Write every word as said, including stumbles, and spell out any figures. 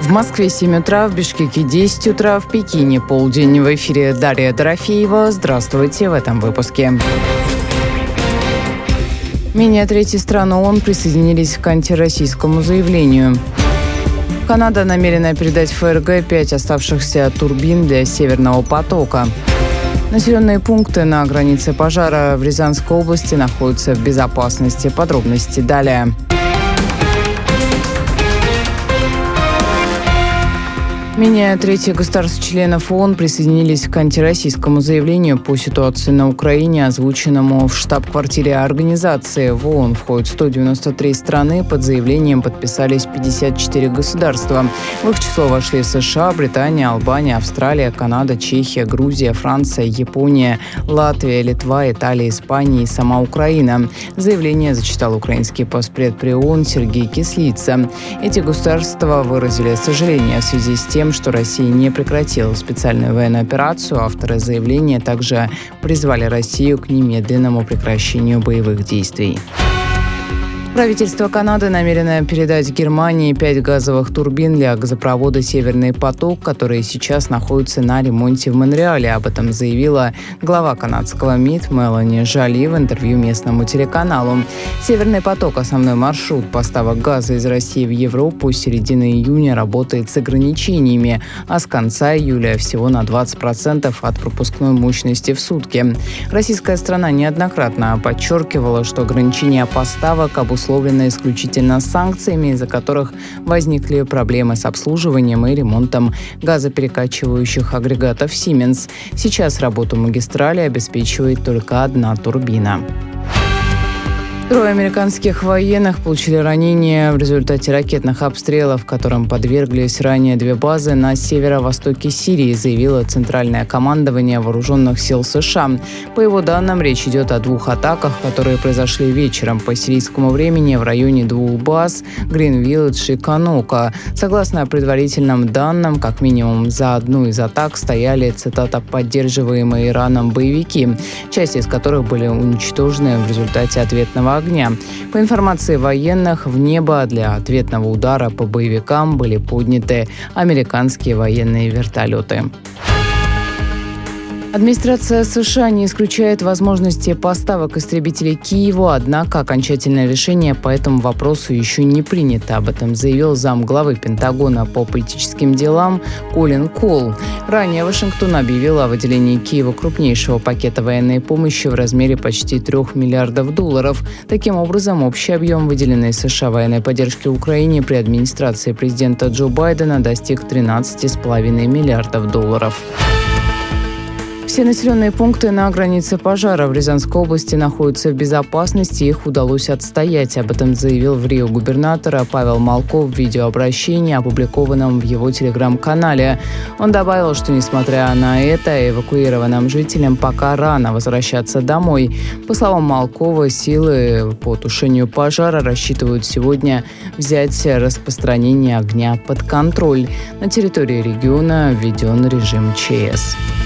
В Москве семь утра, в Бишкеке десять утра, в Пекине полдень. В эфире Дарья Дорофеева. Здравствуйте в этом выпуске. Менее трети стран ООН присоединились к антироссийскому заявлению. Канада намерена передать ФРГ пять оставшихся турбин для Северного потока. Населенные пункты на границе пожара в Рязанской области находятся в безопасности. Подробности далее. Менее трети государств-членов ООН присоединились к антироссийскому заявлению по ситуации на Украине, озвученному в штаб-квартире организации. В ООН входят сто девяносто три страны. Под заявлением подписались пятьдесят четыре государства. В их число вошли США, Британия, Албания, Австралия, Канада, Чехия, Грузия, Франция, Япония, Латвия, Литва, Италия, Испания и сама Украина. Заявление зачитал украинский постпред при ООН Сергей Кислица. Эти государства выразили сожаление в связи с тем, что Россия не прекратила специальную военную операцию. Авторы заявления также призвали Россию к немедленному прекращению боевых действий. Правительство Канады намерено передать Германии пять газовых турбин для газопровода «Северный поток», которые сейчас находятся на ремонте в Монреале. Об этом заявила глава канадского МИД Мелани Жоли в интервью местному телеканалу. «Северный поток» – основной маршрут поставок газа из России в Европу с середины июня работает с ограничениями, а с конца июля всего на двадцать процентов от пропускной мощности в сутки. Российская страна неоднократно подчеркивала, что ограничения поставок обусловлены обусловлено исключительно санкциями, из-за которых возникли проблемы с обслуживанием и ремонтом газоперекачивающих агрегатов «Сименс». Сейчас работу магистрали обеспечивает только одна турбина. Трое американских военных получили ранения в результате ракетных обстрелов, которым подверглись ранее две базы на северо-востоке Сирии, заявило Центральное командование вооруженных сил США. По его данным, речь идет о двух атаках, которые произошли вечером по сирийскому времени в районе двух баз Грин-Виллидж и Канока. Согласно предварительным данным, как минимум за одну из атак стояли, цитата, «поддерживаемые Ираном боевики», часть из которых были уничтожены в результате ответного огня. По информации военных, в небо для ответного удара по боевикам были подняты американские военные вертолеты. Администрация США не исключает возможности поставок истребителей Киеву, однако окончательное решение по этому вопросу еще не принято. Об этом заявил замглавы Пентагона по политическим делам Колин Кол. Ранее Вашингтон объявил о выделении Киеву крупнейшего пакета военной помощи в размере почти трех миллиардов долларов. Таким образом, общий объем выделенной США военной поддержки Украине при администрации президента Джо Байдена достиг тринадцати с половиной миллиардов долларов. Все населенные пункты на границе пожара в Рязанской области находятся в безопасности, их удалось отстоять. Об этом заявил в Рио губернатор Павел Малков в видеообращении, опубликованном в его телеграм-канале. Он добавил, что, несмотря на это, эвакуированным жителям пока рано возвращаться домой. По словам Малкова, силы по тушению пожара рассчитывают сегодня взять распространение огня под контроль. На территории региона введен режим ЧС.